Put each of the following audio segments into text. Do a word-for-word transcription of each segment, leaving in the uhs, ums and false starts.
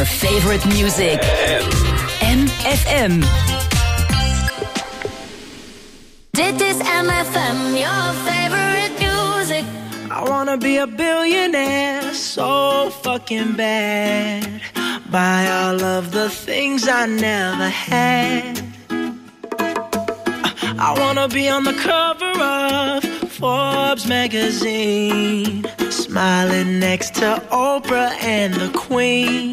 favorite music. M F M. Dit is M F M, your favorite music. I wanna be a billionaire, so fucking bad. Buy all of the things I never had. I wanna be on the cover of Forbes magazine, smiling next to Oprah and the Queen.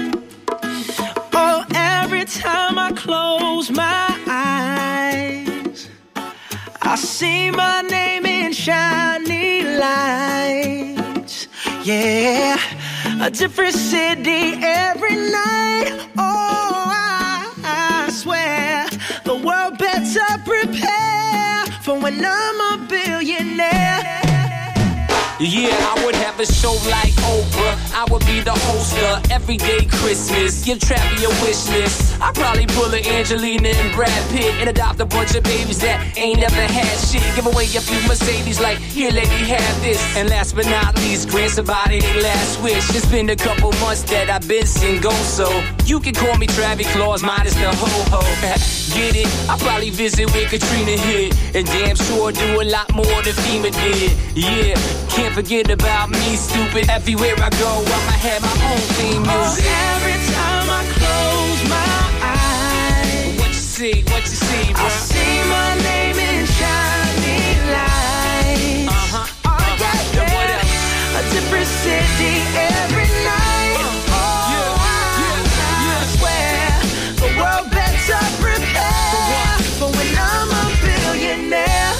Oh, every time I close my eyes, I see my name in shiny lights. Yeah, a different city every night. Oh, I, I swear the world better prepare for when I'm a billionaire. Yeah, I would have a show like Oprah. I would be the host of Everyday Christmas. Give Travi a wish list. I'd probably pull a Angelina and Brad Pitt and adopt a bunch of babies that ain't never had shit. Give away a few Mercedes like, here lady, have this. And last but not least, grant somebody their last wish. It's been a couple months that I've been single, so you can call me Travis Claus minus the ho-ho. Get it? I'll probably visit where Katrina hit, and damn sure do a lot more than FEMA did. Yeah, can't forget about me, stupid. Everywhere I go, I'ma have my own theme music. Oh, every time I close my eyes, what you see, what you see, bro? I see my name in shiny lights. Uh-huh, oh, uh-huh. yeah, Then what else? A different city every night. Oh, yeah, yeah, I, yeah. I swear the world better prepare for when I'm a billionaire.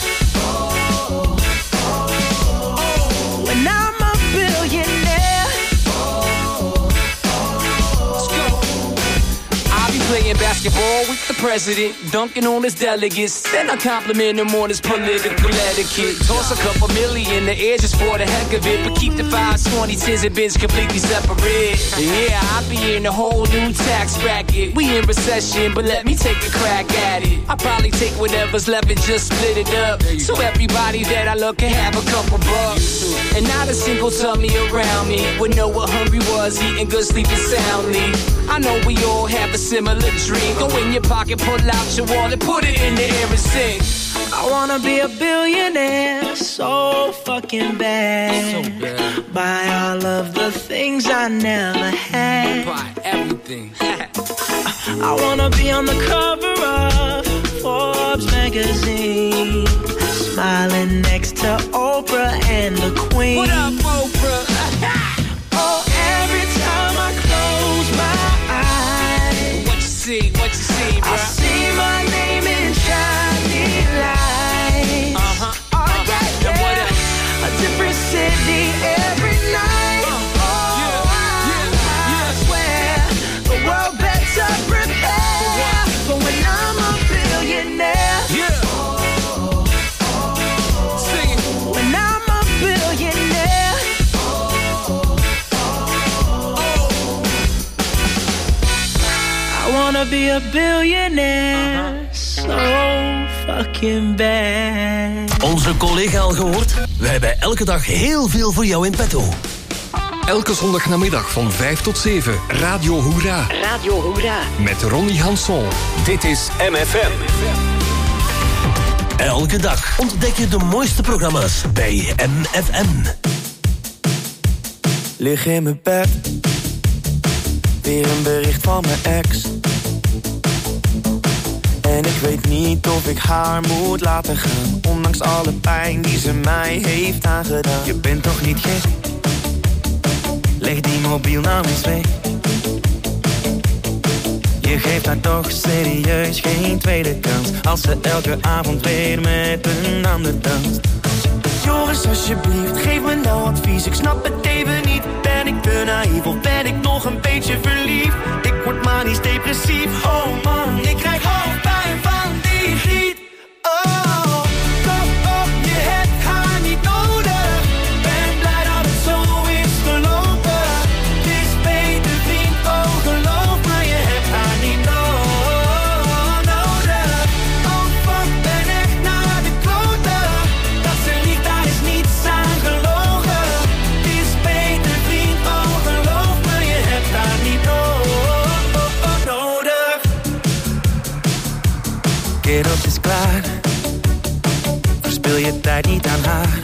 When I'm a billionaire. Let's go. I'll be playing basketball with the president, dunking on his delegates. Then I compliment him on his political etiquette. Toss a couple million in the air just for the heck of it, but keep the fives, twenties, tens, and bins completely separate. Yeah, I'll be in a whole new tax bracket. We in recession, but let me take a crack at it. I'll probably take whatever's left and just split it up, so everybody that I love can have a couple bucks. And not a single tummy around me would know what hungry was, eating good, sleeping soundly. I know we all have a similar dream. Go in your pocket, pull out your wallet, put it in the air and sing. I wanna be a billionaire, so fucking bad. So bad. Buy all of the things I never had. Buy everything. I wanna be on the cover of Forbes magazine, smiling next to Oprah and the Queen. What up, Oprah? Oh, every time I close my eyes, What you see, what you see, bro? I see my name in shiny lights. Uh-huh, Oh, uh-huh. yeah, Then what yeah. else? A different city every night. Oh, yeah, I, yeah, I yeah. swear the world better prepare for when I'm a billionaire. Yeah. Sing it. When I'm a billionaire. I wanna be a billionaire, so fucking bad. Onze collega al gehoord? We hebben elke dag heel veel voor jou in petto. Elke zondagnamiddag van vijf tot zeven, Radio Hoera. Radio Hoera. Met Ronnie Hanson. Dit is M F M. Elke dag ontdek je de mooiste programma's bij M F M. Lig in mijn bed, weer een bericht van mijn ex. En ik weet niet of ik haar moet laten gaan, ondanks alle pijn die ze mij heeft aangedaan. Je bent toch niet gek? Leg die mobiel nou eens weg. Je geeft haar toch serieus geen tweede kans, als ze elke avond weer met een ander danst. Joris, alsjeblieft, geef me nou advies. Ik snap het even niet. Ben ik te naïef of ben ik nog een beetje verliefd? Ik word manisch depressief. Oh man, ik krijg hoofdpijn van die griet. Oh, kom op, je hebt haar niet nodig. Ben blij dat het zo is gelopen. Het is beter vriend, oh geloof me, je hebt haar niet no- nodig. Oh fuck, ben echt naar de kloten. Dat ze liegt, daar is niets aan gelogen. Het is beter vriend, oh geloof me, je hebt haar niet nodig. je tijd niet aan haar.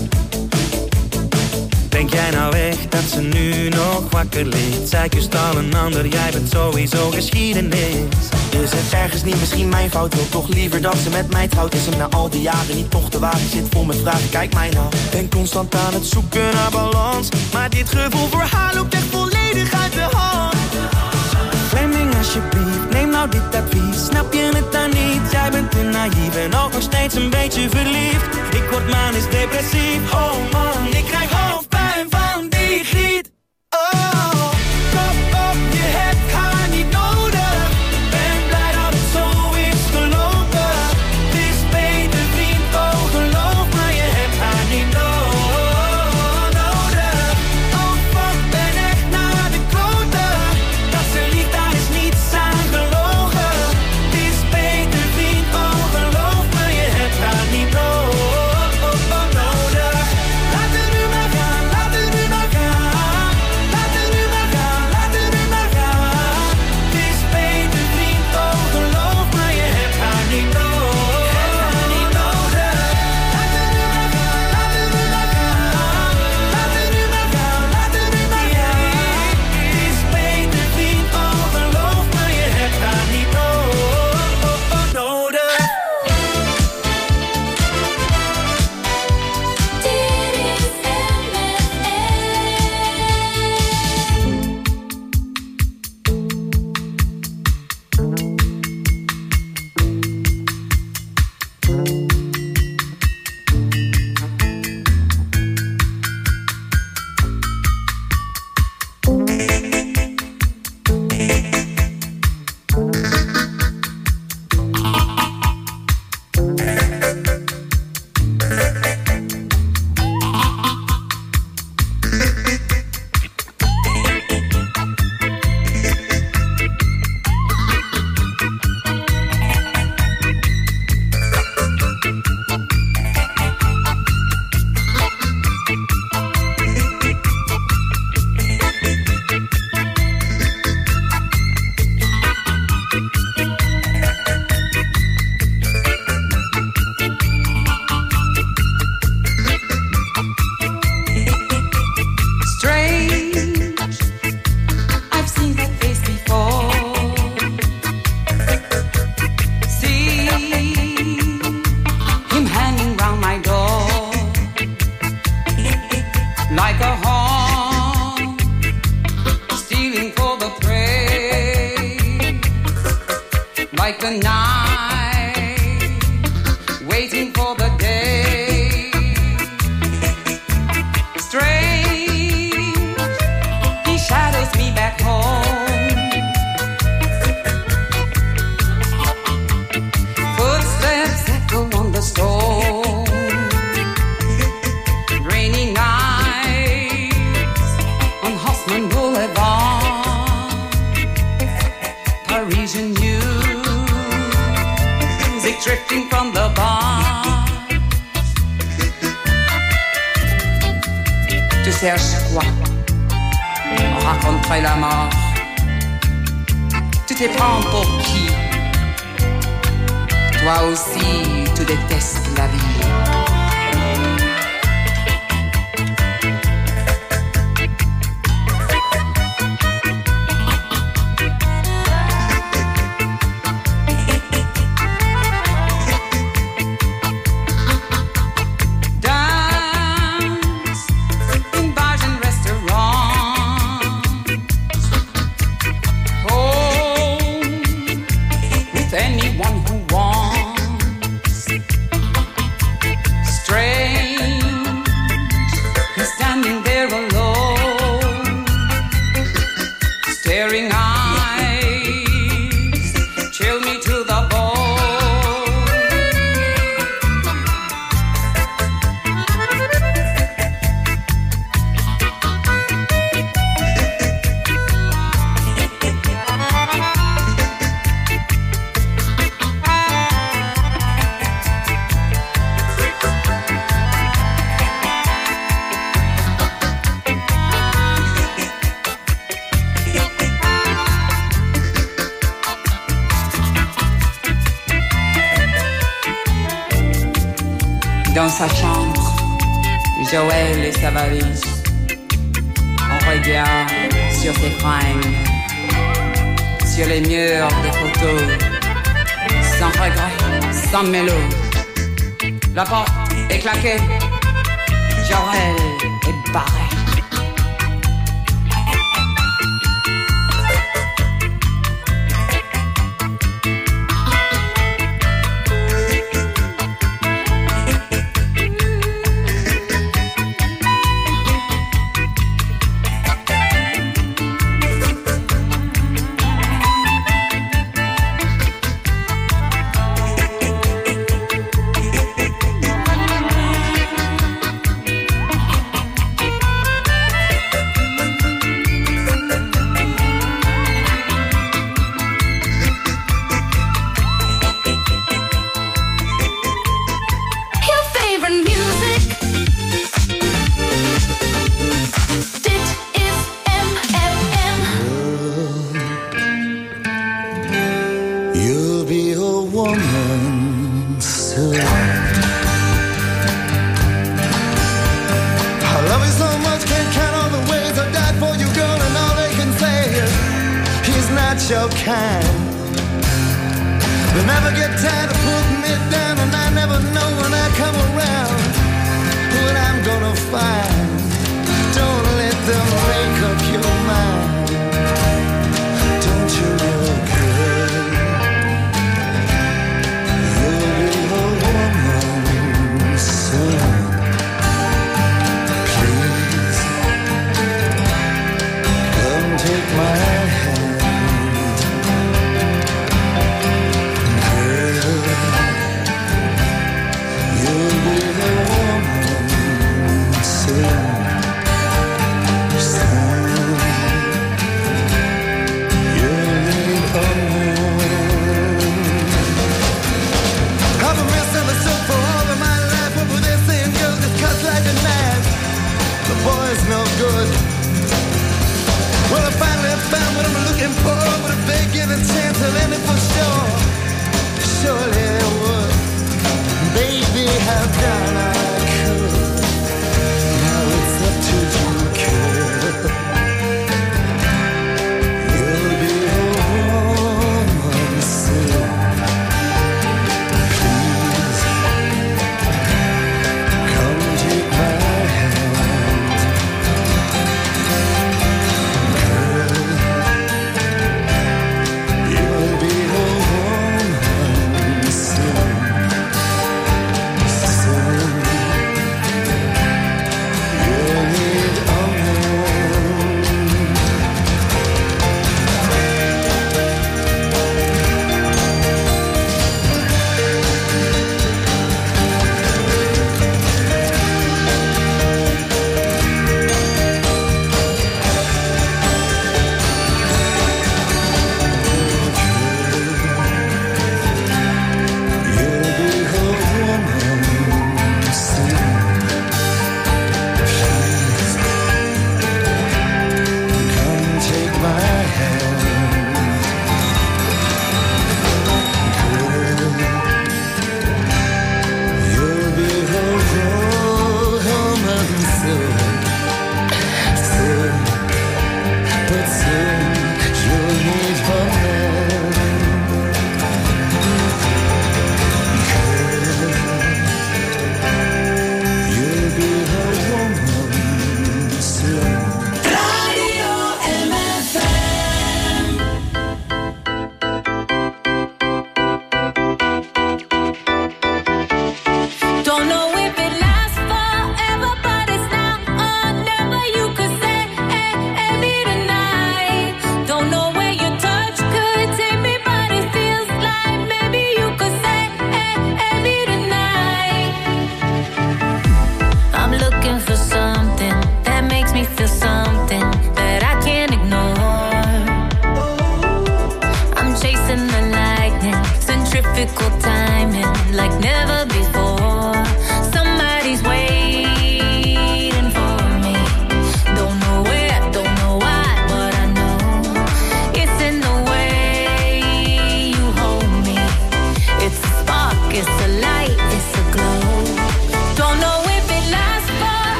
Denk jij nou echt dat ze nu nog wakker ligt? Zij kust al een ander, jij bent sowieso geschiedenis. Dus het ergens niet misschien mijn fout, wil toch liever dat ze met mij trouwt. Is hem na al die jaren niet toch te wagen, zit vol met vragen, kijk mij nou. Ben constant aan het zoeken naar balans, maar dit gevoel voor haar loopt echt volledig uit de hand. Fleming alsjeblieft, neem nou dit advies, snap je het dan niet? Jij bent te naïef en ook nog steeds een beetje verliefd. Ik word manisch depressief, oh man, ik krijg hoofdpijn van die griet. Oh, kop op, je hebt haar niet nodig. Ben blij dat het zo is gelopen. Het is beter vriend, oh geloof maar, je hebt haar niet nodig. Oh fuck, ben echt naar de kloten. Dat ze lief, daar is niets aan gelogen. Het is beter vriend, oh geloof maar, je hebt haar niet nodig. Laat het nu maar gaan, laat het nu maar gaan. Laat het nu maar gaan, laat het nu maar gaan. Het is beter vriend, oh geloof maar, je hebt haar niet nodig. Laat het nu maar gaan, laat het nu maar gaan. Laat het nu maar gaan, laat het nu maar gaan. Het is beter vriend, oh geloof maar, je hebt haar niet nodig. Anyone who wants Dans sa chambre, Joël et sa valise. On regarde sur ses fringues, sur les murs des photos, sans regret, sans mélo. La porte est claquée, Joël est barré. Soon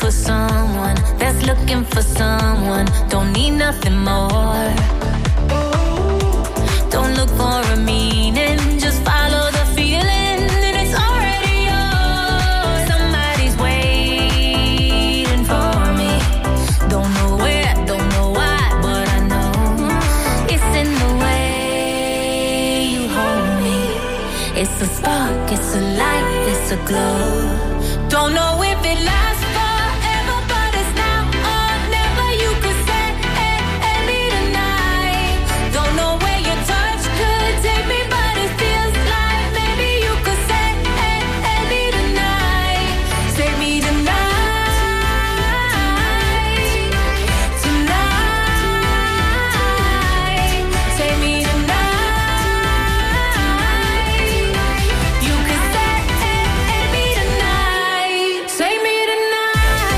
for someone that's looking for someone. Don't need nothing more. Don't look for a meaning, just follow the feeling, and it's already yours. Somebody's waiting for me. Don't know where, don't know why, but I know it's in the way you hold me. It's a spark, it's a light, it's a glow. Don't know if it lasts forever, but it's now or never. You could say, hey, hey, me tonight. Don't know where your touch could take me, but it feels like maybe you could say, hey, hey, me tonight. Save me tonight. Tonight. Save me tonight. You could say, hey, hey, me tonight. Save me tonight.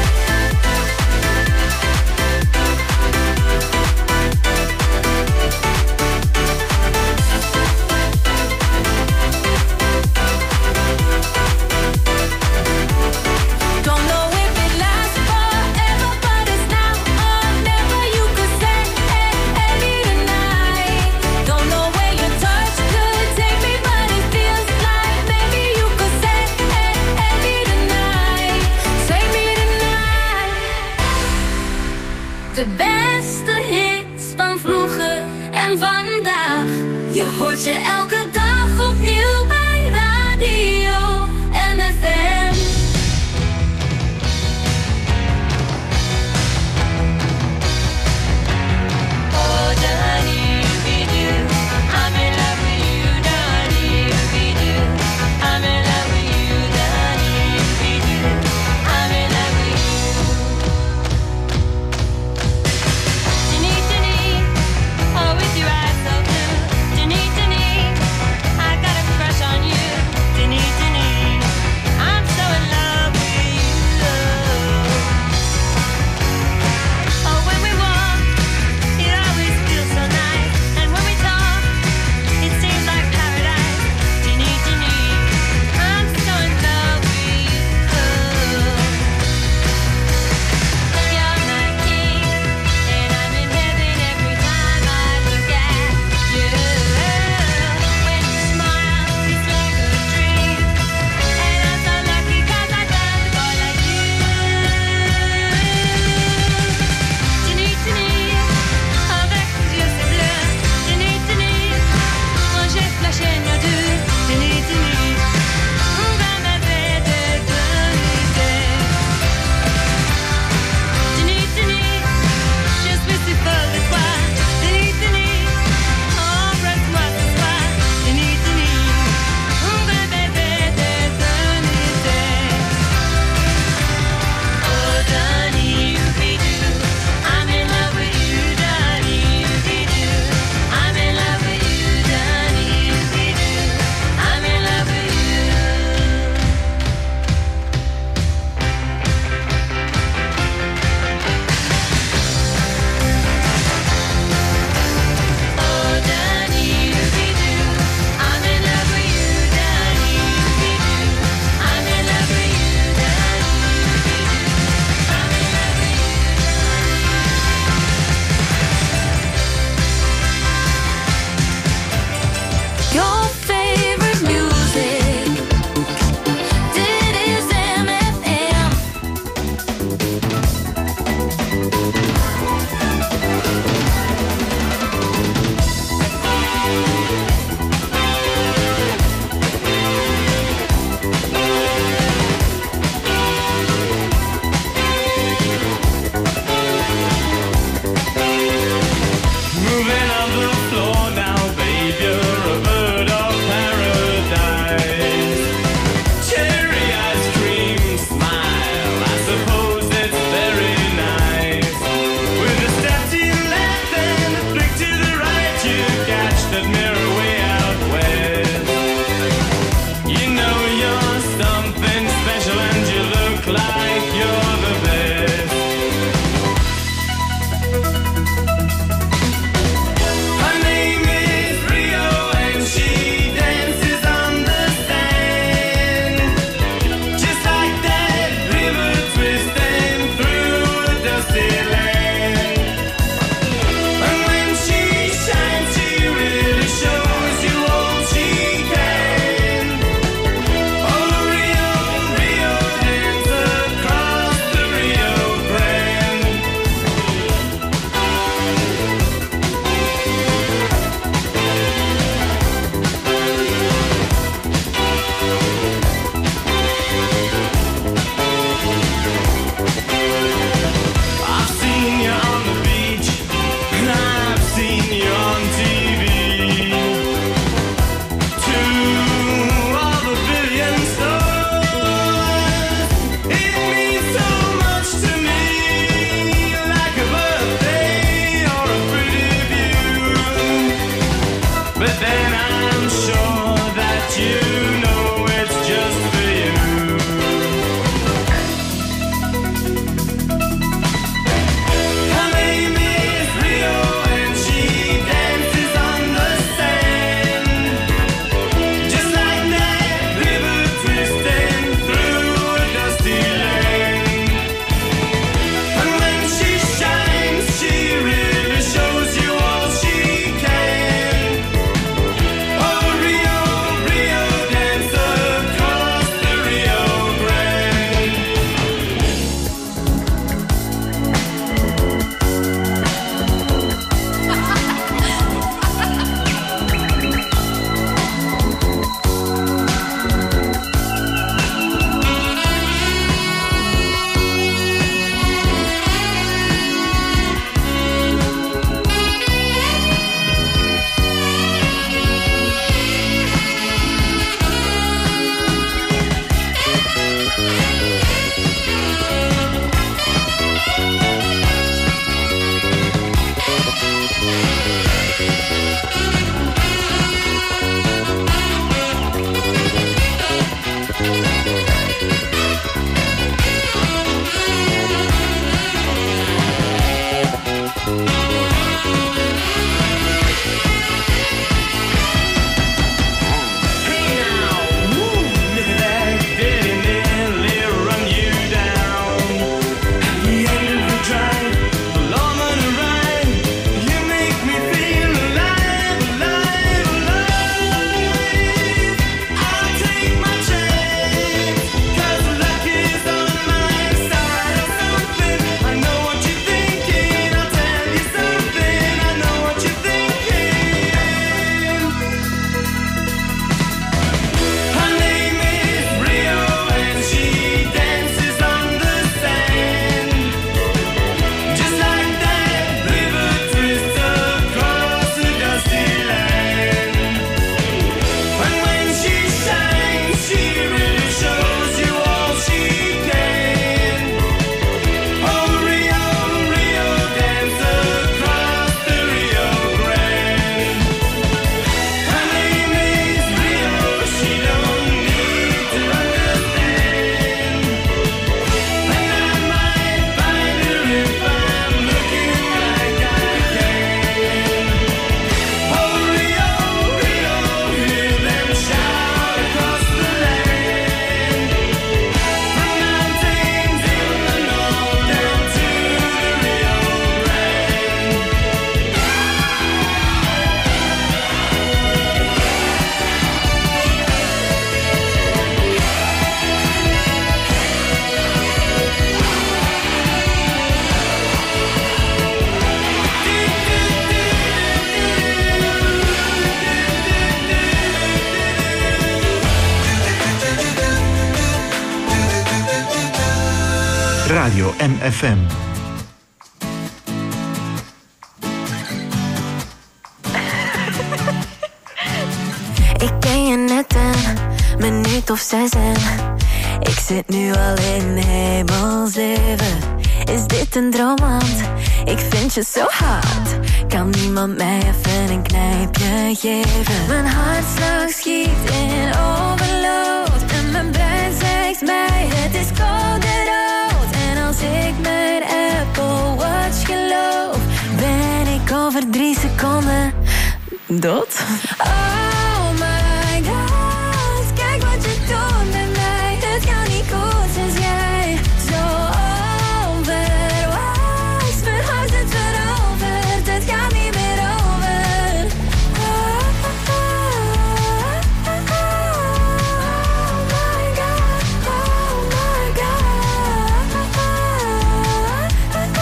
Don't know if it lasts forever, but it's now or never. You could say, hey, hey, me tonight. Don't know where your touch could take me, but it feels like maybe you could say, hey, hey, me tonight. Save me tonight. De beste hits van vroeger en vandaag. Je hoort ze elke dag opnieuw bij Radio M F M. Oh, Johnny, we do. I'm in love with you, Johnny, we do. I'm in love with you, Johnny, we do. I'm in love with you. Johnny, Johnny, oh, with your eyes so blue. Johnny, Johnny, Radio M F M. Ik ken je net een minuut of zes en ik zit nu al in hemelsleven. Is dit een droom, want ik vind je zo hard. Kan niemand mij even een knijpje geven? Mijn hartslag schiet in overload en mijn brein zegt mij het is koude rood. En als ik mijn Apple Watch geloof, ben ik over drie seconden dood. Oh my god, kijk wat je doet met mij. Het gaat niet goed sinds jij zo onverwachts mijn hart het veroverd. Het gaat niet meer over. Oh, oh, oh, oh, oh, oh my god, oh my god, oh, oh, oh,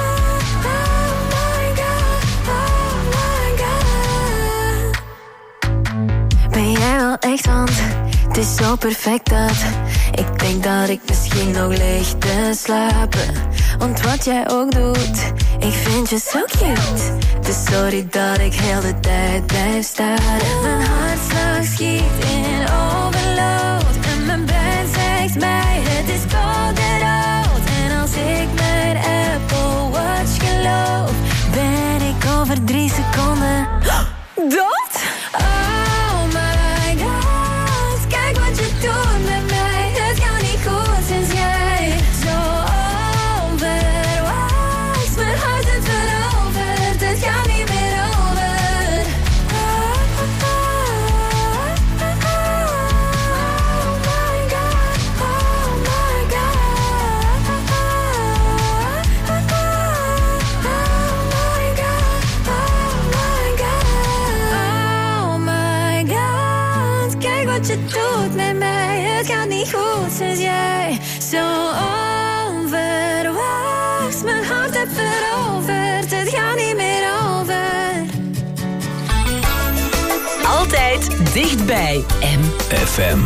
my god, oh my god. Ben jij wel echt, want het is zo perfect dat ik denk dat ik misschien nog lig te slapen. Want wat jij ook doet, ik vind je zo cute. Dus sorry dat ik heel de tijd blijf staren. Mijn hartslag schiet in overload en mijn brein zegt mij het is koude rood. En als ik mijn Apple Watch geloof, ben ik over drie seconden dood. Oh my god, kijk wat je doet met mij. Het gaat niet goed sinds jij zo onverwachts mijn hart het veroverd. Het gaat niet meer over. Oh, oh, oh, oh, oh, oh my god, oh my god, oh, oh, oh, oh, oh my god, oh my god, oh my god, kijk wat je doet met mij. Het gaat niet goed sinds jij zo onverwachts mijn hart hebt veroverd. Het gaat niet meer over. Altijd dichtbij M F M.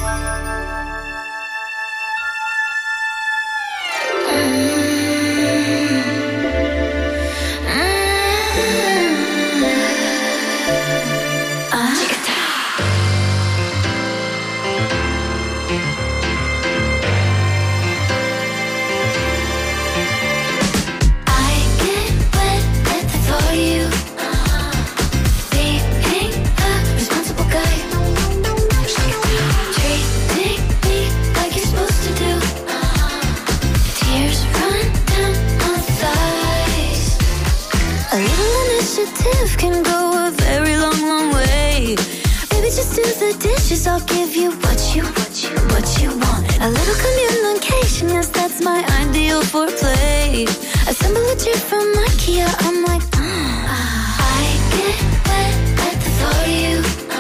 Can go a very long, long way. Baby, just do the dishes. I'll give you what you, what you, what you want. A little communication, yes, that's my ideal for play. Assemble a chair from IKEA. I'm like, mm. I get wet at the thought of you.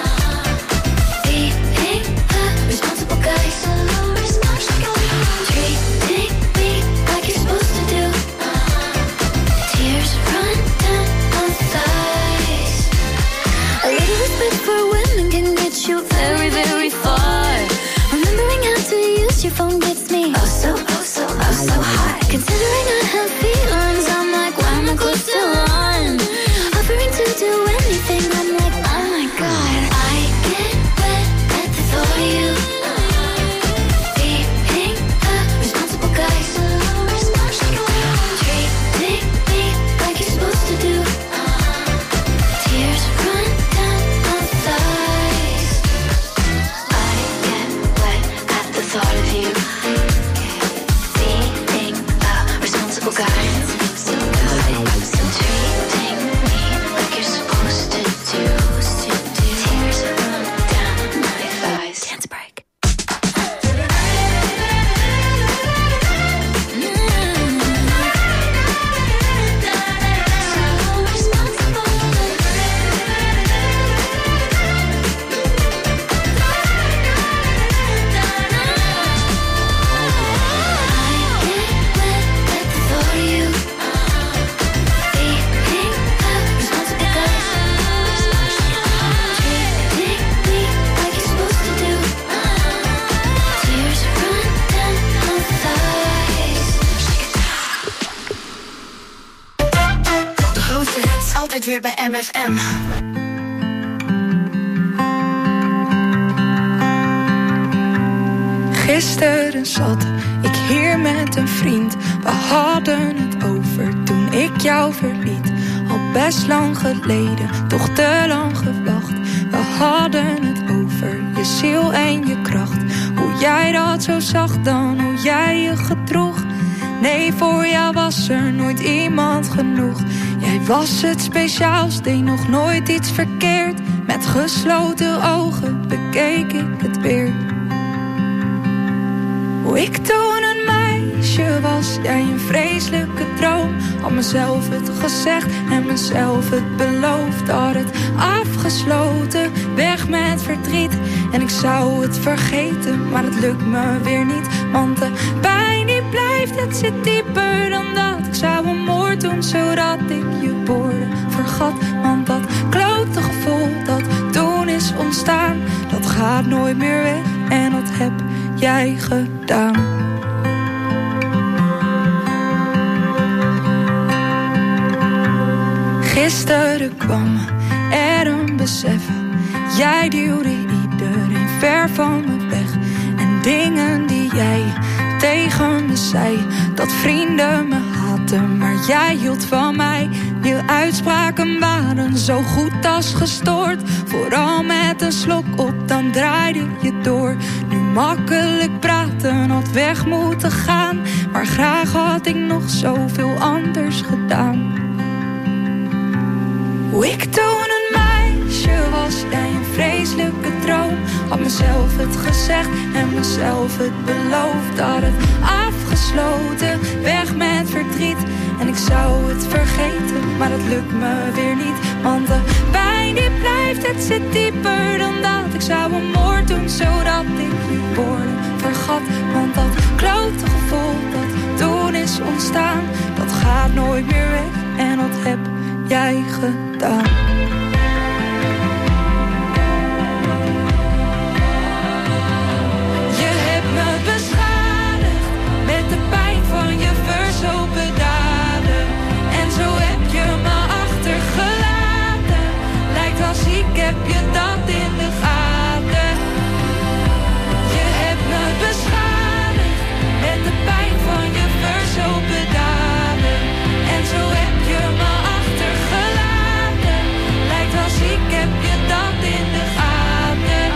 Being a responsible guy, so responsible. Treating me like you're supposed to do. Tears run down my thighs. A little respect for women can get you very, very far. Remembering how to use your phone gets me oh so, oh so, oh so high. Considering I have feelings, I'm like, why am I close to one? Offering to do anything, I'm like, oh my god. I get wet at the thought of you. Being a responsible guy, so responsible. Treating me like you're supposed to do. Tears run down my thighs. I get wet at the thought of you. Being a responsible weer bij M F M. Gisteren zat ik hier met een vriend. We hadden het over toen ik jou verliet. Al best lang geleden, toch te lang gewacht. We hadden het over je ziel en je kracht. Hoe jij dat zo zag dan, hoe jij je gedroeg. Nee, voor jou was er nooit iemand genoeg. Jij was het speciaals, deed nog nooit iets verkeerd. Met gesloten ogen bekeek ik het weer. Hoe ik toen een meisje was, jij een vreselijke droom. Had mezelf het gezegd en mezelf het beloofd. Had het afgesloten, weg met verdriet. En ik zou het vergeten, maar het lukt me weer niet. Want de pijn die blijft, het zit dieper dan dat. Ik zou een moord doen, zodat ik je woorden vergat. Want dat klote gevoel dat toen is ontstaan, dat gaat nooit meer weg. En dat heb jij gedaan. Gisteren kwam er een besef. Jij duwde iedereen ver van me weg. En dingen die jij tegen me zei, dat vrienden me haatten, maar jij hield van mij. Je uitspraken waren zo goed als gestoord. Vooral met een slok op, dan draaide je door. Nu makkelijk praten, had weg moeten gaan. Maar graag had ik nog zoveel anders gedaan. Hoe ik toen een meisje was, jij een vreselijke droom. Had mezelf het gezegd en mezelf het beloofd. Had het afgesloten, weg met verdriet. En ik zou het vergeten, maar het lukt me weer niet. Want de pijn die blijft, het zit dieper dan dat. Ik zou een moord doen, zodat ik je woorden vergat. Want dat klote gevoel dat toen is ontstaan, dat gaat nooit meer weg. En dat heb jij gedaan. Je hebt me beschadigd met de pijn van je verzopen daden. En zo heb je me achtergelaten. Lijkt als ik heb je dat in de gaten. Je hebt me beschadigd met de pijn van je verzopen daden. En zo heb je me achtergelaten. Lijkt als ik heb je dat in de gaten.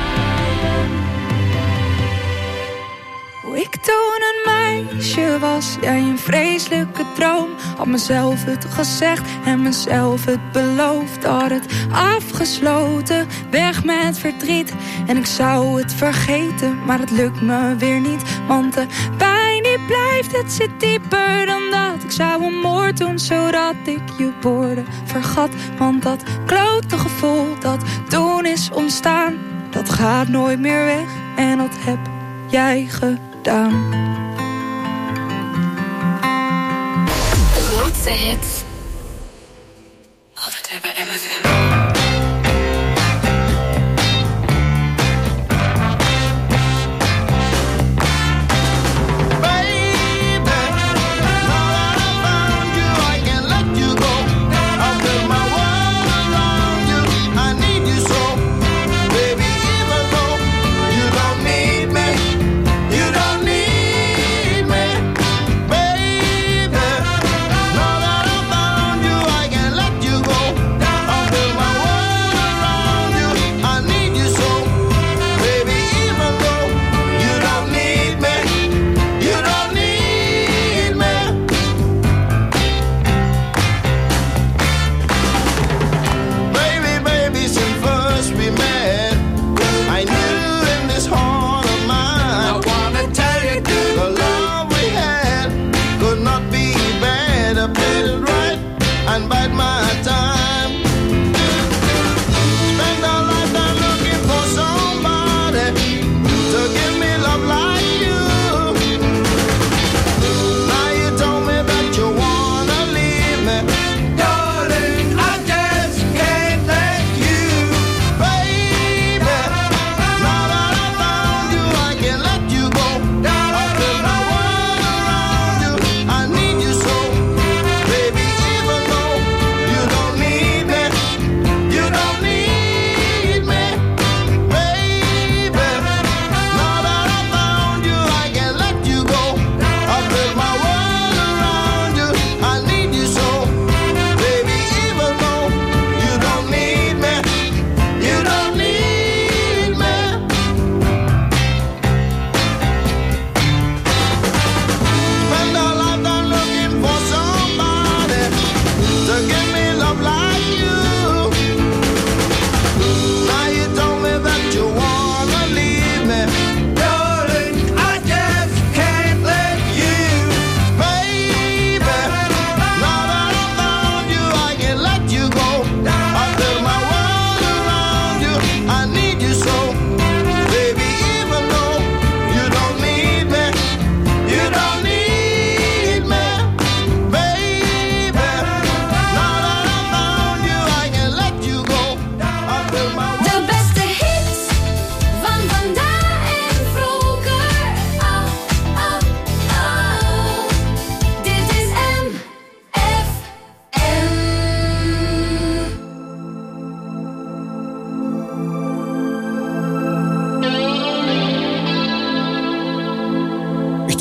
Hoe ik toen een meisje was, jij een vreselijke droom. Had mezelf het gezegd en mezelf het beloofd. Had het afgesloten, weg met verdriet. En ik zou het vergeten, maar het lukt me weer niet. Want de pijn die blijft, het zit dieper dan dat. Ik zou een moord doen, zodat ik je woorden vergat. Want dat klote gevoel dat toen is ontstaan, dat gaat nooit meer weg. En dat heb jij gedaan. De grootste hits. Altijd weer bij M F M. Until my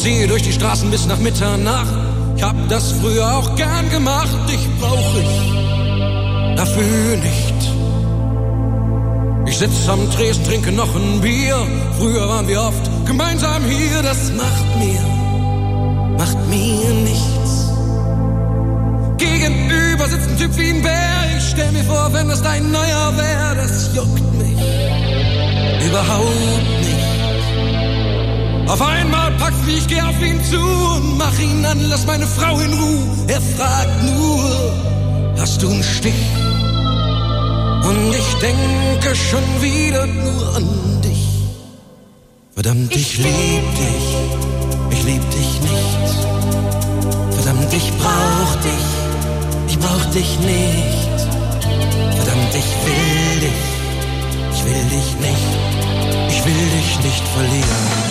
spaziere durch die Straßen bis nach Mitternacht. Ich hab das früher auch gern gemacht. Dich brauch ich dafür nicht. Ich sitz am Tresen, trinke noch ein Bier. Früher waren wir oft gemeinsam hier. Das macht mir, macht mir nichts. Gegenüber sitzt ein Typ wie ein Bär. Ich stell mir vor, wenn das dein neuer wär. Das juckt mich überhaupt nicht. Auf einmal packt's mich, ich geh auf ihn zu und mach ihn an, lass meine Frau in Ruhe. Er fragt nur, hast du einen Stich? Und ich denke schon wieder nur an dich. Verdammt, ich, ich lieb dich, ich lieb dich nicht. Verdammt, ich brauch dich, ich brauch dich nicht. Verdammt, ich will dich, ich will dich nicht. Ich will dich nicht verlieren.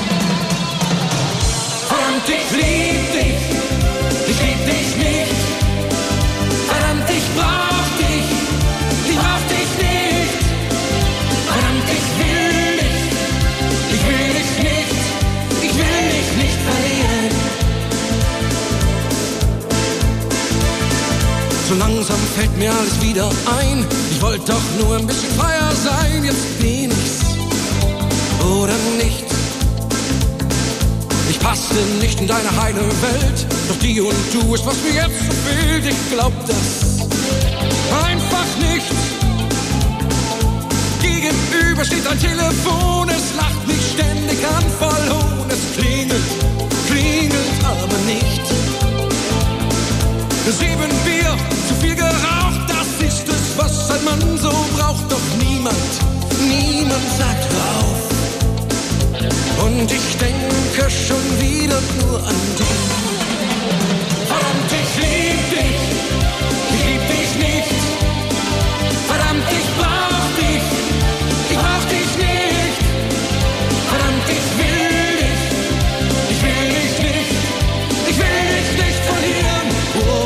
Verdammt, ich lieb dich, ich lieb dich nicht. Verdammt, ich brauch dich, ich brauch dich nicht. Verdammt, ich will dich, ich will dich nicht. Ich will dich nicht verlieren. So langsam fällt mir alles wieder ein. Ich wollte doch nur ein bisschen freier sein. Jetzt bin ich's oder nichts. Ich passe nicht in deine heile Welt, doch die und du ist, was mir jetzt so fehlt. Ich glaub das einfach nicht. Gegenüber steht ein Telefon, es lacht mich ständig an, voll Hohn. Es klingelt, klingelt aber nicht. Sieben Bier, zu viel geraucht, das ist es, was ein Mann so braucht. Doch niemand, niemand sagt rauf. Und ich denke schon wieder nur an dich. Verdammt, ich lieb dich, ich lieb dich nicht. Verdammt, ich brauch dich, ich brauch dich nicht. Verdammt, ich will dich, ich will dich nicht. Ich will dich nicht verlieren. Oh, oh,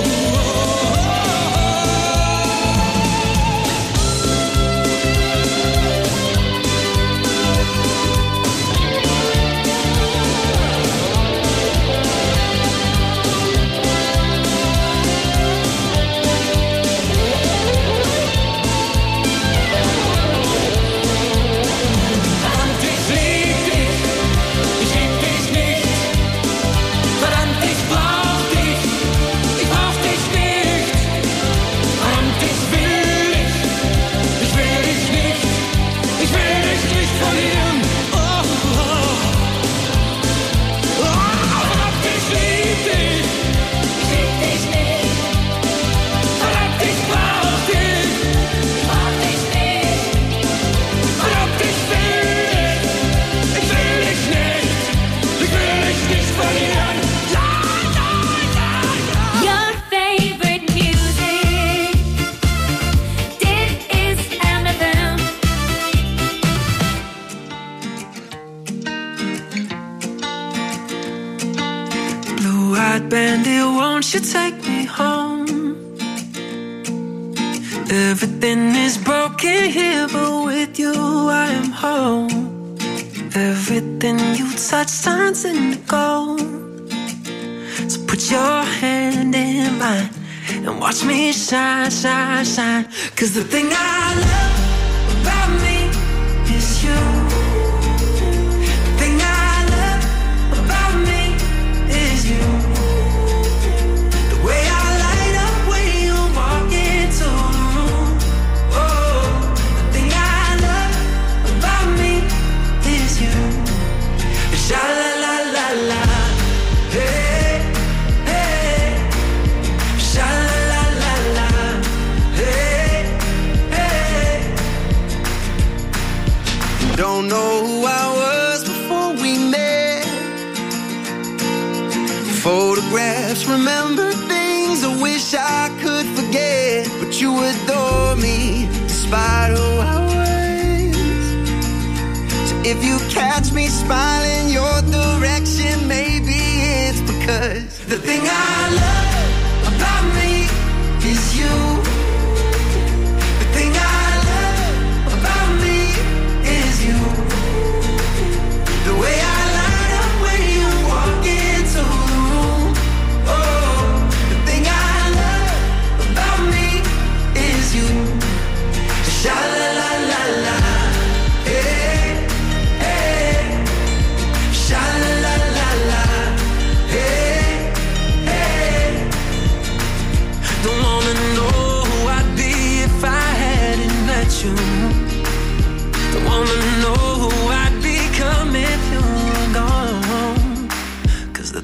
Bandit, won't you take me home? Everything is broken here, but with you I am home. Everything you touch turns into gold. So put your hand in mine and watch me shine, shine, shine. 'Cause the thing I love about me is you. The thing I love about me is you. Sha la la la la, hey, hey. Sha la la la la, hey, hey. Don't know who I was before we met. Photographs, remember things I wish I could forget. But you adore me despite who I was. So if you catch me smiling your direction, maybe it's because the thing I love about me is you. The thing I love about me is you. The way I light up when you walk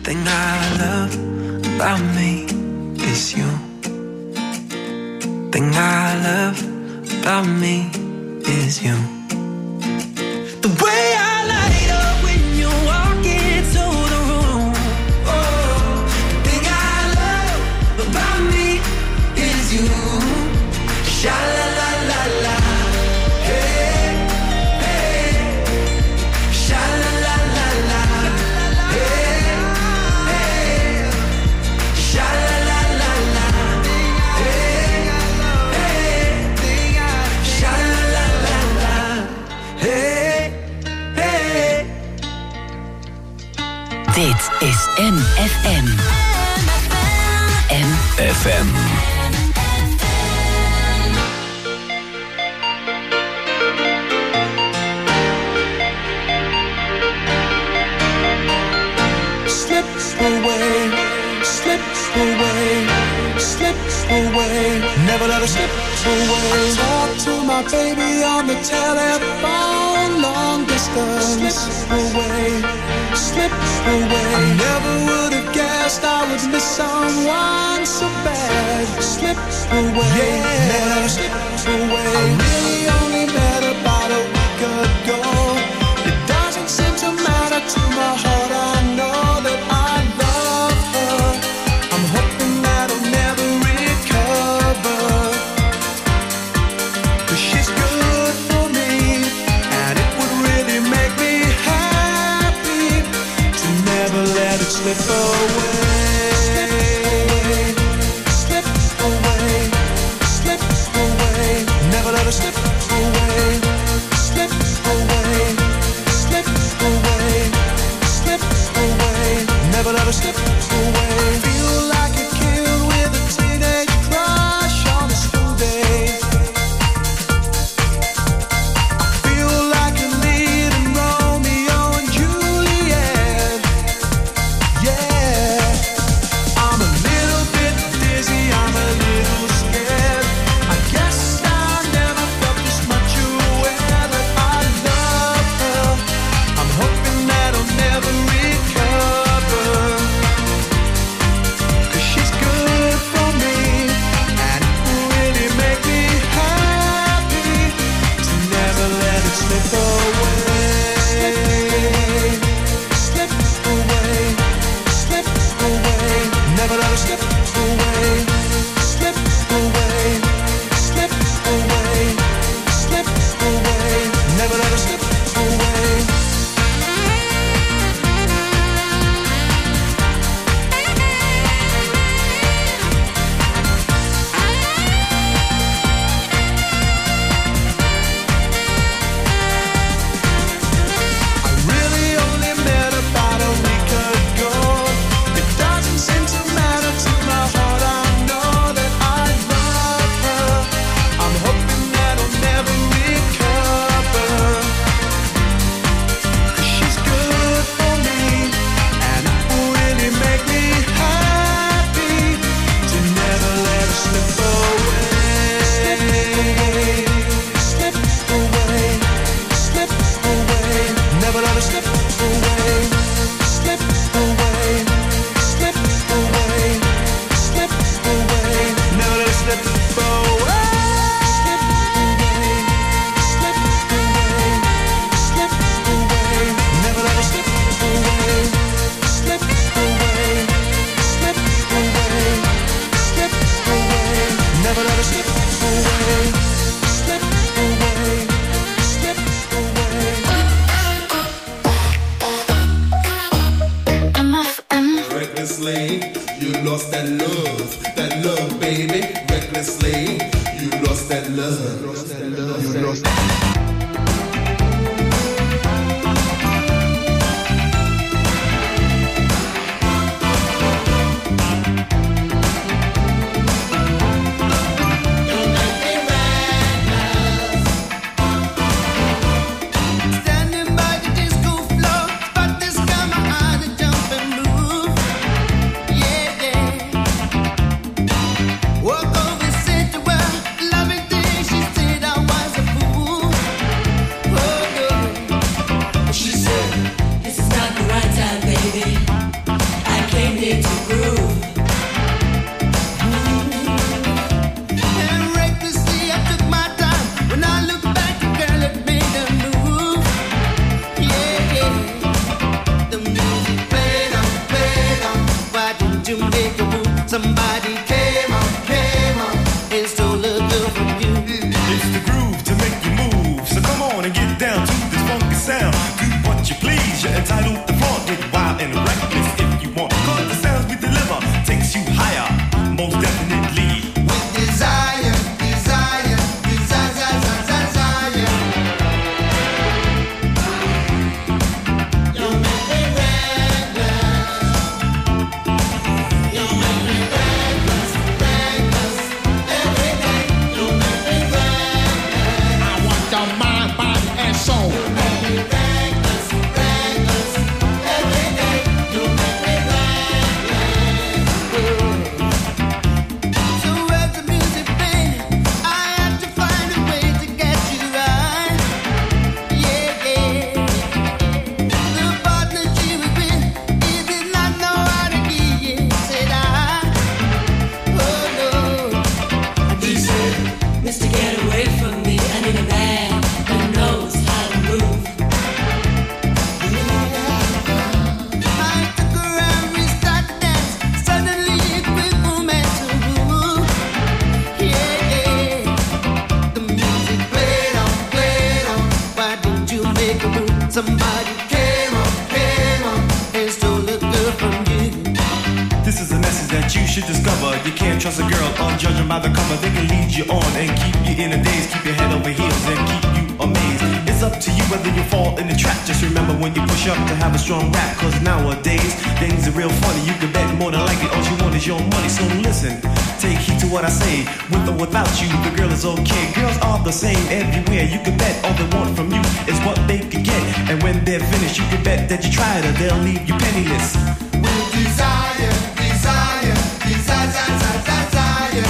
thing I love about me is you. Thing I love about me is you. The way I light up when you walk into the room. Oh, the thing I love about me is you. Sha la la la la. Hey, hey. Sha la la la la. Hey, hey. Sha la la la la. Hey, hey. Sha la la la la. Hey, hey. Dit is M F M. M F M. Slip away, slip away, slip away. Never let her slip away. Talk to my baby on the telephone, long distance. Slip away, slip away. I never would have guessed I would miss someone so bad. Slip away, yeah. Never let her slip away. I really only met about a week ago. It doesn't seem to matter to my heart. I know that I love her. I'm hoping that I'll never recover. 'Cause she's good for me, and it would really make me happy to never let it slip away. Slip away, slip away, never let it slip away. Slip away, slip away, slip away, never let her slip away. Feel like a kid with a teenage crush on a school day. Feel like a lead in Romeo and Juliet. Yeah, I'm a little bit dizzy, I'm a little scared. I guess I never felt this much aware that I love her. I'm hoping that I'll never recover. 'Cause she's good for me, and it will really make me happy to never let it slip away. Slip away, slip away, never let it slip away. Slip away, slip away, slip away, never let it slip away. I really only met about a week ago. It doesn't seem to matter to my heart. I know that I love her. I'm hoping that I'll never recover. 'Cause she's good for me, and it will really make me happy to never let her slip away. Slip away, slip away, never let her slip away. Slip away, slip away, slip away, never let her slip away. Slip away, slip away, slip away, never let her slip away. Slip away, slip away, slip away, never let her slip away. Slip away, slip away. M F M. Recklessly, you lost that love, that love, baby. Recklessly, you lost that love. You lost that love. Standing by the disco floor, but this time my eyes are jump and move. Yeah, yeah. Walk over, sit to well, loving things. She said I was a fool. Oh no. She said, this is not the right time, baby. I should discover you can't trust a girl unjudged by the cover. They can lead you on and keep you in a daze, keep your head over heels and keep you amazed. It's up to you whether you fall in the trap. Just remember when you push up to have a strong rap, cause nowadays things are real funny. You can bet more than likely all you want is your money. So listen, take heed to what I say. With or without you, the girl is okay. Girls are the same everywhere. You can bet all they want from you is what they can get. And when they're finished, you can bet that you tried her, they'll leave you penniless. With desire, desire, desire, desire, desire.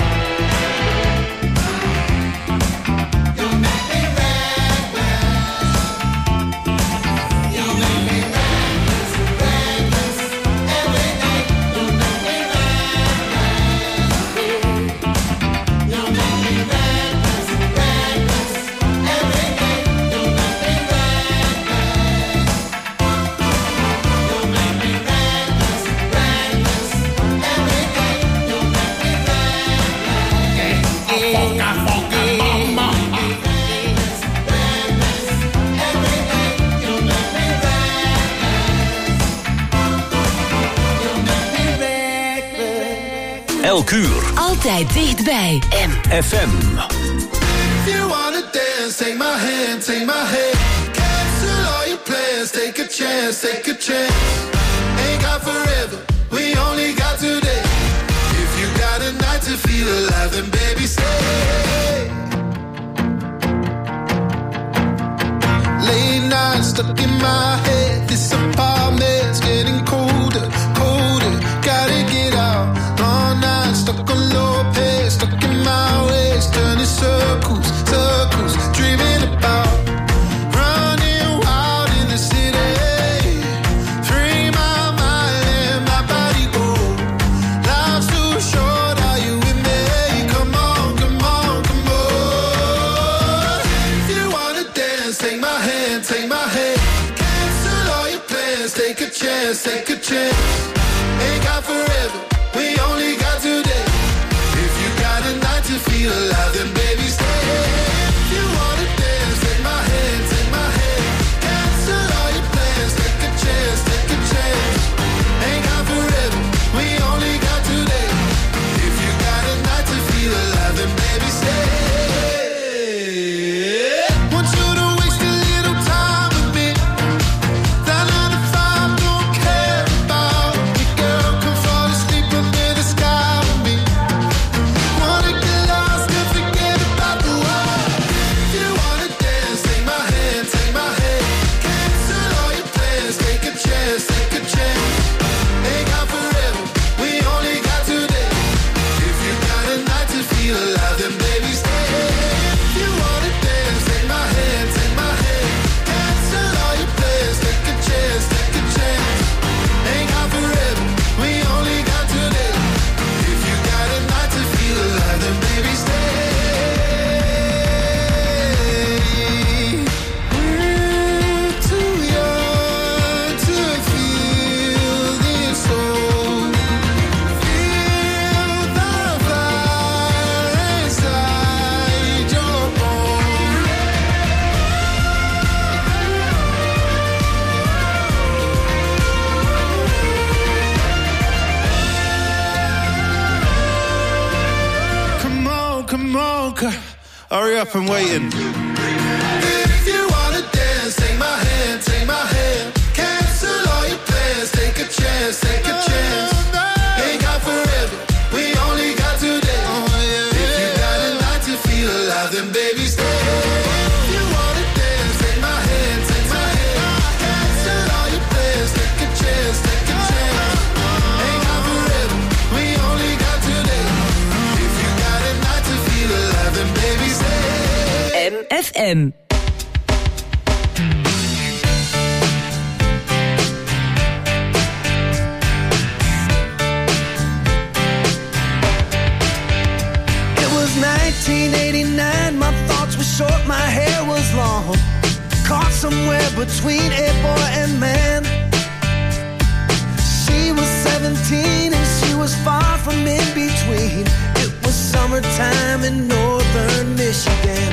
You make me reckless. You make me reckless, reckless. Every night you make me reckless. You make me reckless, reckless. Every night you make me reckless. You make me reckless, reckless. Every day you make me reckless. I fuck, I fuck, I mama. Reckless, reckless. Every day you make me reckless. You make me reckless. Elk uur. Altijd dichtbij. M F M. If you wanna dance, take my hand, take my hand. Cancel all your plans, take a chance, take a chance. Ain't got forever, we only got today. If you got a night to feel alive, then baby stay. Late nights stuck in my head, this apartment's getting colder, colder. Gotta get out, long nights stuck on low pace, stuck in my ways, turning circles, circles, dreaming about running wild in the city. Free my mind and my body go. Life's too short, are you with me? Come on, come on, come on. If you wanna dance, take my hand, take my hand. Cancel all your plans, take a chance, take a chance. Ain't got forever, we only got today. If you got a night to feel alive, then baby stay. If you wanna dance, take my hand, take my hand. Cancel all your plans, take a chance, take a chance. Ain't got forever, we only got today. If you got a night to feel alive, then baby stay. Want you to waste a little time with me. That nine to five don't care about me, girl. Come fall asleep under the sky with me. Wanna get lost and forget about the world. If you wanna dance, take my hand, take my hand. Cancel all your plans, take a chance, take a chance. Ain't got forever, we only got today. If you got a night to feel alive, then baby stay. If you wanna dance, take my hand, take my hand. Cancel all your plans, take a chance, take a chance. Ain't got forever, we only got today. If you got a night to feel alive, then baby stay. We're too young to feel this soul. Feel the fire inside your bones. Come on, come on, c- hurry up and waiting. If you wanna dance, take my hand, take my hand. Cancel all your plans, take a chance, take a chance. Ain't got forever, we only got today. If you got a night to feel alive, then baby stay. If you wanna dance, take my hand, take my hand. Cancel all your plans, take a chance, take a chance. Ain't got forever, we only got today. If you got a night to feel alive, then baby stay. M F M. It was nineteen eighty-nine, my thoughts were short, my hair was long. Caught somewhere between a boy and man. She was seventeen and she was far from in between. It was summertime in northern Michigan.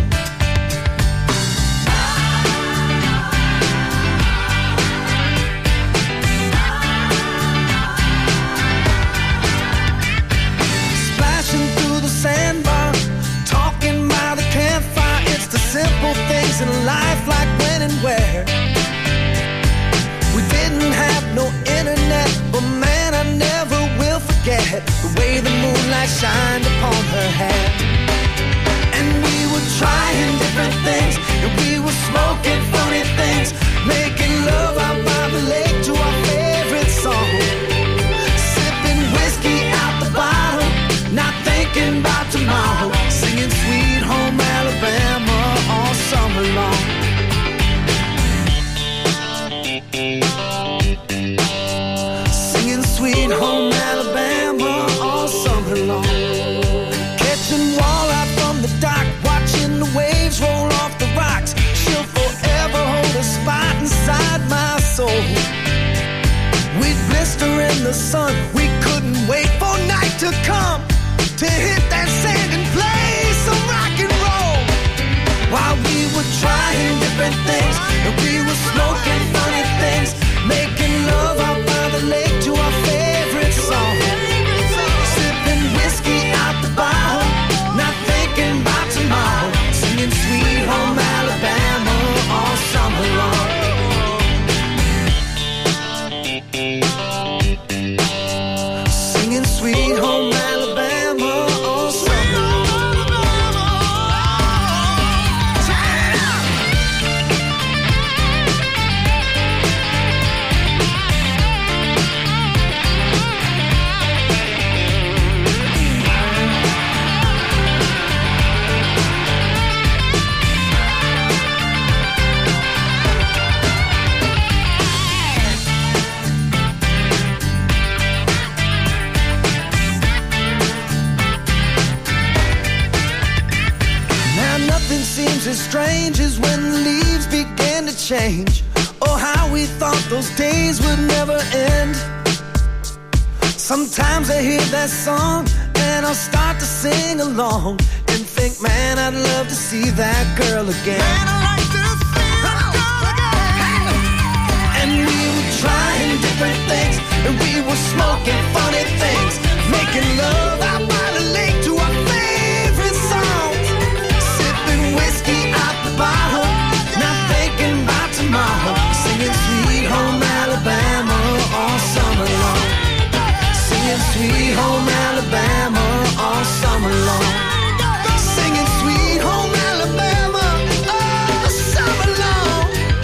moonlight shined upon her hair. And we were trying different things, and we were smoking funny things, making love out by the lake to our favorite song. Sipping whiskey out the bottle, not thinking about tomorrow. Singing Sweet Home Alabama all summer long. Singing Sweet Home Alabama all summer long. Catching walleye from the dock, watching the waves roll off the rocks. She'll forever hold a spot inside my soul. We'd blister in the sun, we couldn't wait for night to come to hit that sand and play some rock and roll. While we were trying different things, and we were smoking funny things, making love out by the lake to our favorite song. Sipping whiskey out the bottle, not thinking about tomorrow. Singing Sweet Home Alabama all summer long. Singing Sweet Home Alabama all summer long. Seems as strange as when the leaves began to change. Oh, how we thought those days would never end. Sometimes I hear that song and I'll start to sing along and think, man, I'd love to see that girl again. Man, I like to see that girl again. And we were trying different things, and we were smoking funny things, making love out by the lake to our favorite songs. Whiskey out the bottle, not thinking about tomorrow. Singing Sweet Home Alabama all summer long. Singing Sweet Home Alabama all summer long. Singing Sweet Home Alabama all summer long.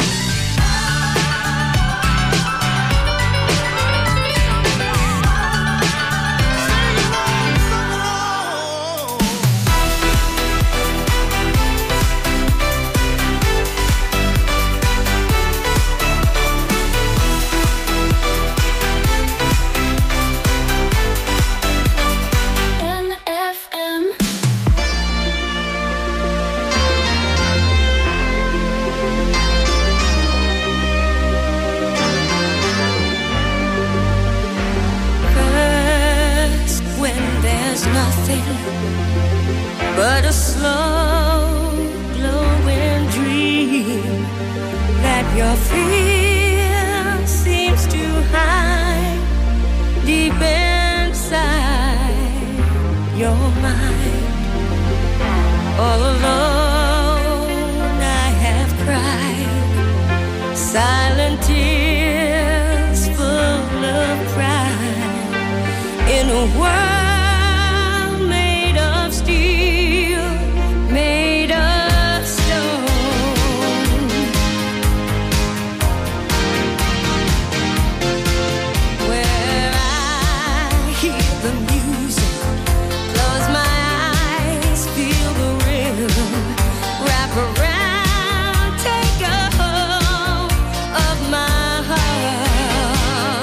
But a slow glowing dream that you're free.